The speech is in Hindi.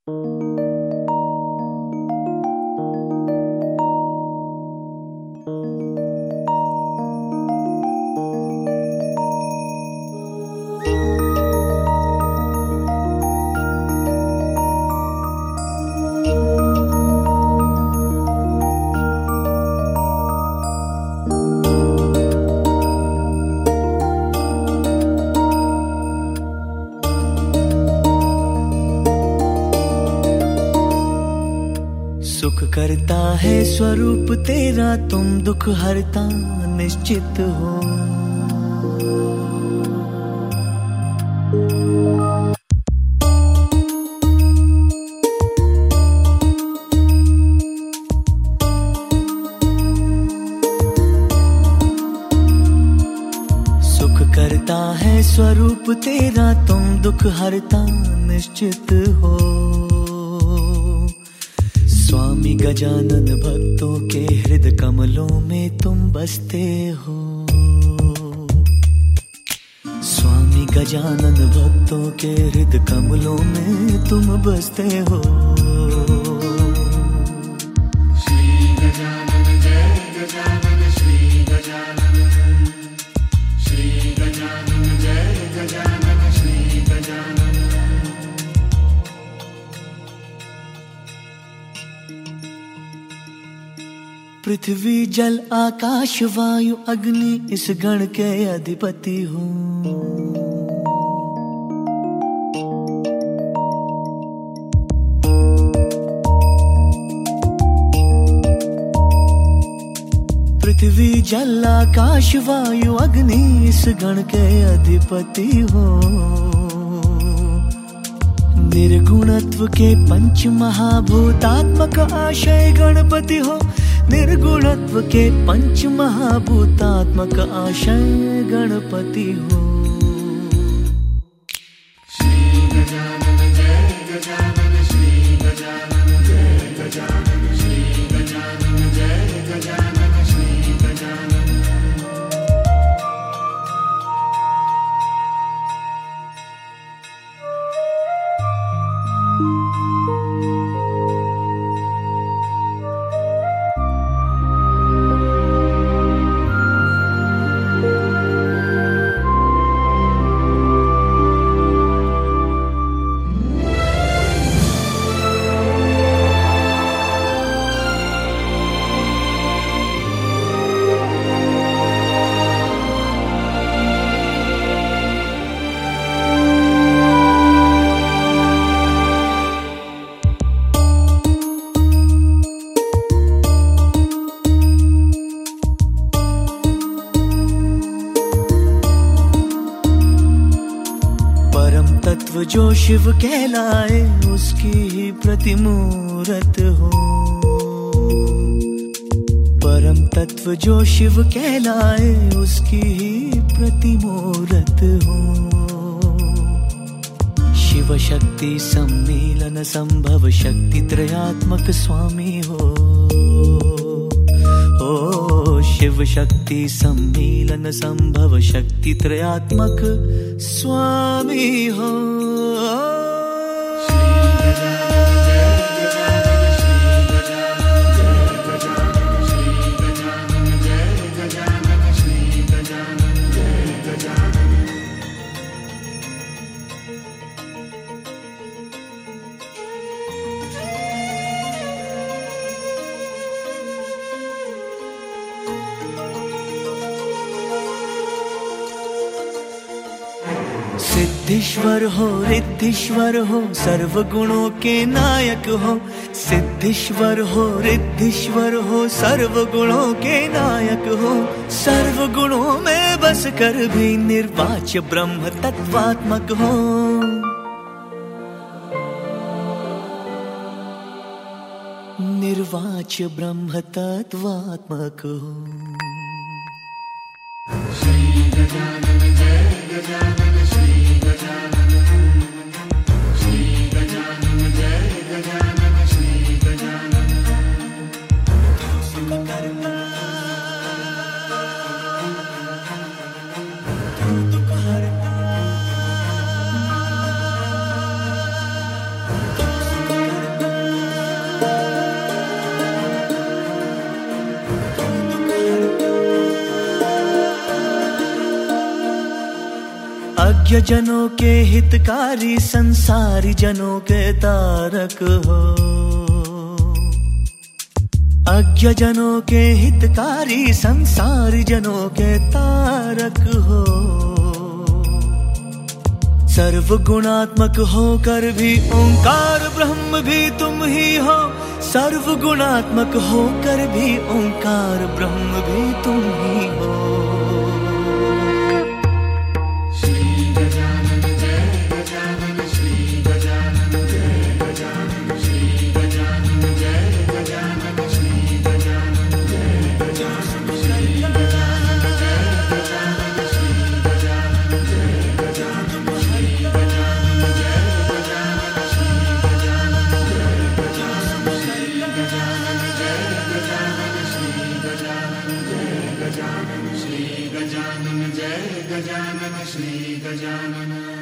सुख करता है स्वरूप तेरा, तुम दुख हरता निश्चित हो। सुख करता है स्वरूप तेरा, तुम दुख हरता निश्चित हो। स्वामी गजानन भक्तों के हृदय कमलों में तुम बसते हो। स्वामी गजानन भक्तों के हृदय कमलों में तुम बसते हो। श्री गजानन जय गजानन श्री गजानन, श्री गजानन जय गजानन श्री गजानन। पृथ्वी जल आकाश वायु अग्नि इस गण के अधिपति हो। पृथ्वी जल आकाश वायु अग्नि इस गण के अधिपति हो। निर्गुणत्व के पंच महाभूतात्मक आशय गणपति हो। निर्गुणत्व के पंच महाभूतात्मक आशय गणपति हो। श्री गजानन जय गजानन श्री गजानन जय गजानन श्री गजानन जय गजानन श्री गजानन। तत्व जो शिव कहलाए उसकी ही प्रतिमूरत हो। परम तत्व जो शिव कहलाए उसकी ही प्रतिमूरत हो। शिव शक्ति सम्मीलन संभव शक्ति त्रयात्मक स्वामी हो। ओ शिव शक्ति सम्मीलन संभव शक्ति त्रयात्मक स्वामी हो। सिद्धेश्वर हो रिद्धेश्वर हो सर्व गुणों के नायक हो। सिद्धेश्वर हो रिद्धेश्वर हो सर्व गुणों के नायक हो। सर्व गुणों में बस कर भी निर्वाच्य ब्रह्म तत्वात्मक हो। निर्वाच्य ब्रह्म तत्वात्मक हो। श्री गजानन जय गजानन श्री गजानन, श्री गजानन जय गजानन श्री गजानन। सुख करता दुख हरता, सुख अज्ञ जनों के हितकारी संसारी जनों के तारक हो। अज्ञ जनों के हितकारी संसारी जनों के तारक हो। सर्व गुणात्मक होकर भी ओंकार ब्रह्म भी तुम ही हो। सर्व गुणात्मक होकर भी ओंकार ब्रह्म भी तुम ही हो। श्री गजानन जय गजानन श्री गजानन जय गजानन श्री गजानन जय गजानन श्री गजानन जय गजानन श्री गजानन जय गजानन श्री गजानन जय गजानन श्री गजानन जय गजानन श्री गजानन जय गजानन श्री गजानन जय गजानन श्री गजानन जय गजानन श्री गजानन जय गजानन श्री गजानन।